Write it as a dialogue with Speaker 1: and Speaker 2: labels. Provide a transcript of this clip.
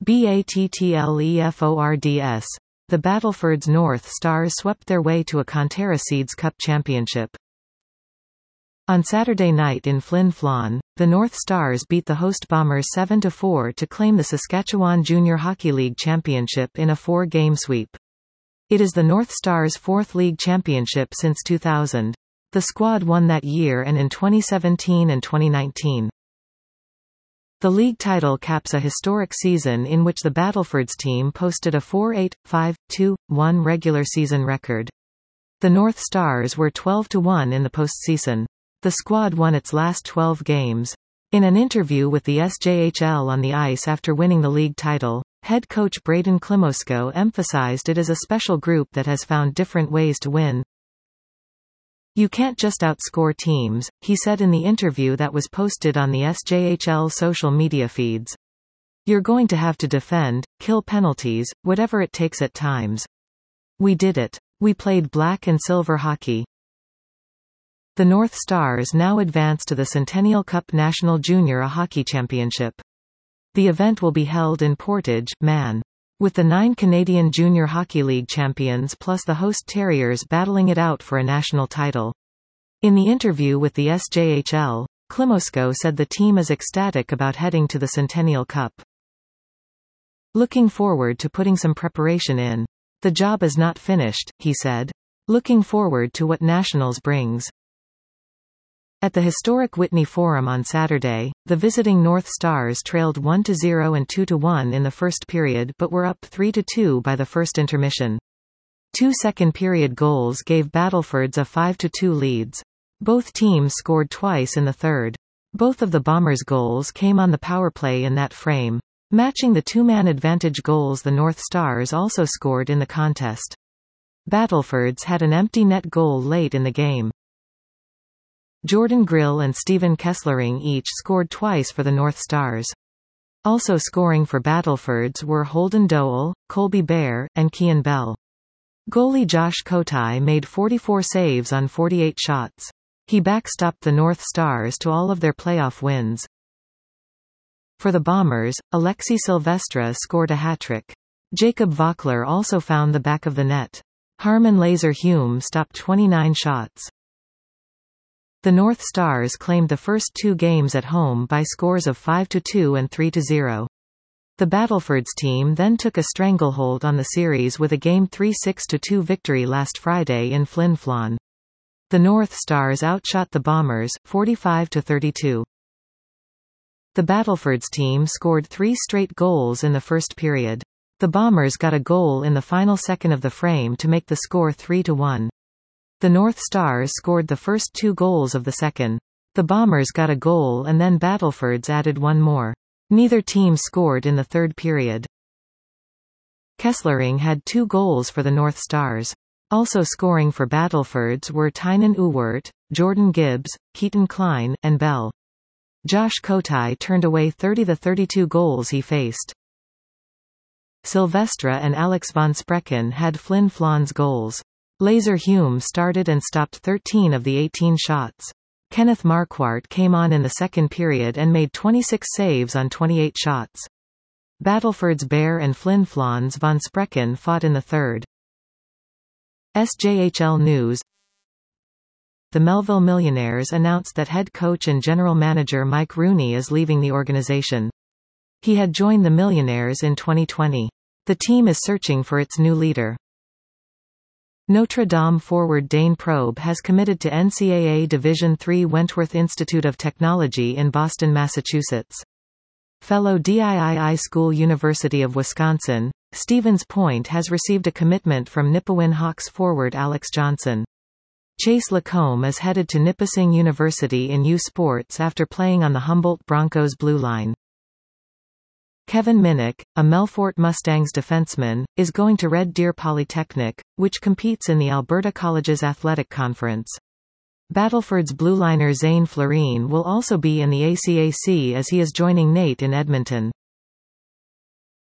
Speaker 1: BATTLEFORDS. The Battlefords North Stars swept their way to a Conterra Seeds Cup championship. On Saturday night in Flin Flon, the North Stars beat the host Bombers 7-4 to claim the Saskatchewan Junior Hockey League Championship in a 4-game sweep. It is the North Stars' fourth league championship since 2000. The squad won that year and in 2017 and 2019. The league title caps a historic season in which the Battlefords team posted a 4-8-5-2-1 regular season record. The North Stars were 12-1 in the postseason. The squad won its last 12 games. In an interview with the SJHL on the ice after winning the league title, head coach Braden Klimosko emphasized it is a special group that has found different ways to win. "You can't just outscore teams," he said in the interview that was posted on the SJHL social media feeds. "You're going to have to defend, kill penalties, whatever it takes at times. We did it. We played black and silver hockey." The North Stars now advance to the Centennial Cup National Junior Hockey Championship. The event will be held in Portage, Man. With the 9 Canadian Junior Hockey League champions plus the host Terriers battling it out for a national title. In the interview with the SJHL, Klimosko said the team is ecstatic about heading to the Centennial Cup. "Looking forward to putting some preparation in. The job is not finished," he said. "Looking forward to what Nationals brings." At the historic Whitney Forum on Saturday, the visiting North Stars trailed 1-0 and 2-1 in the first period but were up 3-2 by the first intermission. 2 second-period goals gave Battlefords a 5-2 leads. Both teams scored twice in the third. Both of the Bombers' goals came on the power play in that frame. Matching the two-man advantage goals the North Stars also scored in the contest. Battlefords had an empty net goal late in the game. Jordan Grill and Stephen Kesslering each scored twice for the North Stars. Also scoring for Battlefords were Holden Dowell, Colby Bear, and Kian Bell. Goalie Josh Kotai made 44 saves on 48 shots. He backstopped the North Stars to all of their playoff wins. For the Bombers, Alexi Silvestre scored a hat-trick. Jacob Vockler also found the back of the net. Harman Laser-Hume stopped 29 shots. The North Stars claimed the first 2 games at home by scores of 5-2 and 3-0. The Battlefords team then took a stranglehold on the series with a Game 3 6-2 victory last Friday in Flin Flon. The North Stars outshot the Bombers, 45-32. The Battlefords team scored 3 straight goals in the first period. The Bombers got a goal in the final second of the frame to make the score 3-1. The North Stars scored the first 2 goals of the second. The Bombers got a goal and then Battlefords added one more. Neither team scored in the third period. Kesslering had 2 goals for the North Stars. Also scoring for Battlefords were Tynan Ewert, Jordan Gibbs, Keaton Klein, and Bell. Josh Kotai turned away 30-32 goals he faced. Silvestre and Alex von Sprecken had Flin Flon's goals. Laser-Hume started and stopped 13 of the 18 shots. Kenneth Marquardt came on in the second period and made 26 saves on 28 shots. Battlefords Bear and Flin Flon's von Sprecken fought in the third. SJHL News. The Melville Millionaires announced that head coach and general manager Mike Rooney is leaving the organization. He had joined the Millionaires in 2020. The team is searching for its new leader. Notre Dame forward Dane Probe has committed to NCAA Division III Wentworth Institute of Technology in Boston, Massachusetts. Fellow DIII School University of Wisconsin, Stevens Point has received a commitment from Nipawin Hawks forward Alex Johnson. Chase Lacombe is headed to Nipissing University in U Sports after playing on the Humboldt Broncos blue line. Kevin Minnick, a Melfort Mustangs defenseman, is going to Red Deer Polytechnic, which competes in the Alberta Colleges Athletic Conference. Battlefords blueliner Zane Florine will also be in the ACAC as he is joining NAIT in Edmonton.